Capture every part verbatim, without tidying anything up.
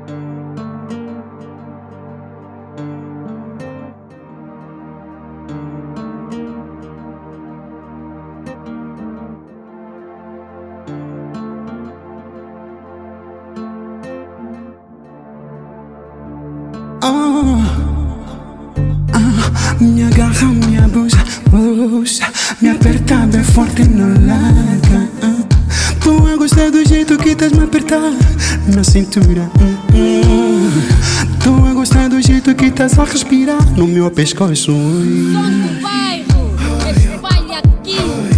Oh, ah, me agarra, me abusa, puxa, me aperta bem forte e não larga. Ah, tô a gostar do jeito que estás me apertar na cintura. Hum, hum. Tô a gostar do jeito que estás a respirar no meu pescoço. Som do bairro, esse baile aqui.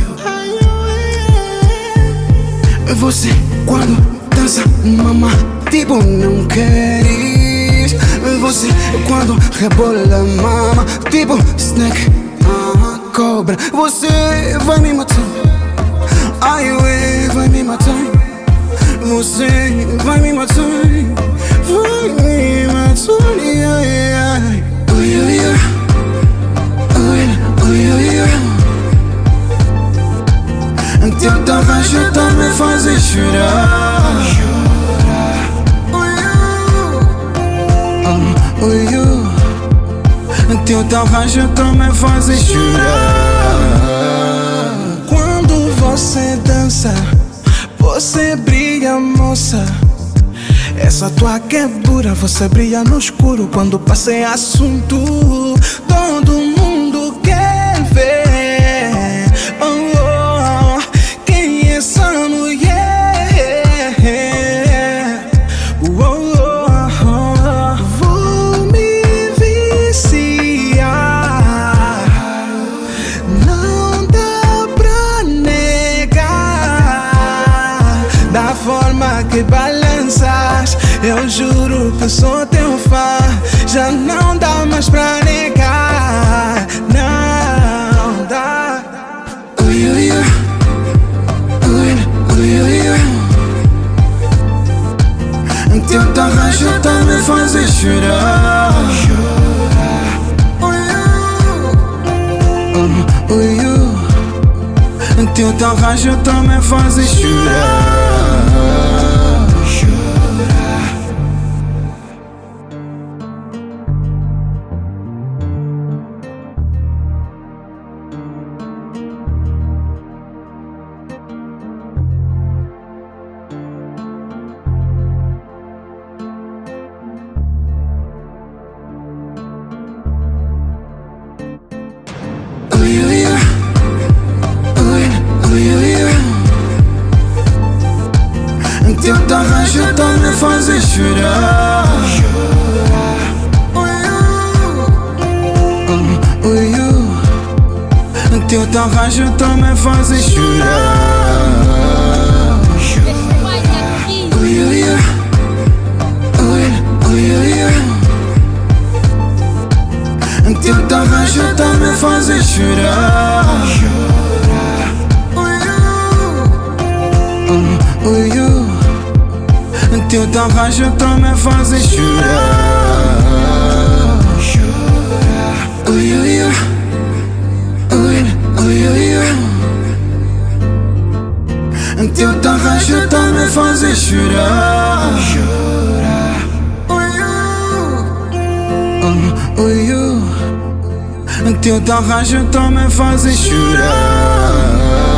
Você quando dança, mama, tipo não queres. Você quando rebola, mama, tipo snack, uh, cobra. Você vai me matar, ai, ué, vai me matar. Você vai me matar, vai me matar, ai, ai. Ui, ui, ui, ui, ui, ui. Teu tarraxo tá me fazendo chorar. Ui, ui. Teu tarraxo tá me fazendo chorar. Quando você dança, você brilha, moça. Essa tua quebra, você brilha no escuro. Quando passa em assunto, todo mundo quer ver. Oh, oh, quem é essa mulher? Oh, oh, oh, vou me viciar. Não dá pra negar. Da forma que balanças, eu juro que sou teu fã. Já não dá mais pra negar. Não dá. Ui, ui, ui. Ui, ui, ui, ui. Teu tarraxo tá me fazendo chorar. Ui, ui, ui. Teu tarraxo tá me fazendo chorar. Ui, ui, ui. Ui, ui, ui. Teu tarraxo tá me fazendo chorar. Ui, ui. Teu tarraxo tá me fazendo chorar. Esse baile aqui. Ui, ui, ui. Ui, ui, ui. Teu tarraxo tá me fazendo chorar. Ui, ui. Teu tarraxo tá me fazendo chorar. Ui, ui, ui. Ui, ui, ui. Teu tarraxo tá me fazendo chorar. Ui, ui. Teu tarraxo tá me fazendo chorar.